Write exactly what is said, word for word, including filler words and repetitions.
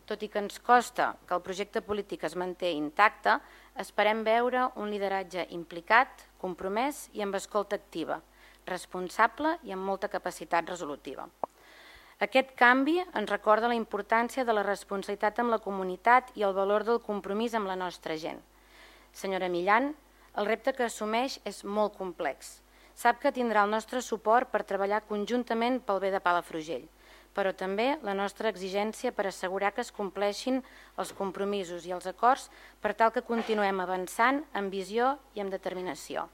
Tot i que ens costa que el projecte polític es manté intacte, esperem veure un lideratge implicat, compromès i amb escolta activa, responsable i amb molta capacitat resolutiva. Aquest canvi ens recorda la importància de la responsabilitat amb la comunitat i el valor del compromís amb la nostra gent. Senyora Millan, el repte que assumeix és molt complex. Sap que tindrà el nostre suport per treballar conjuntament pel bé de Palafrugell, però també la nostra exigència per assegurar que es compleixin els compromisos i els acords per tal que continuem avançant amb visió i amb determinació.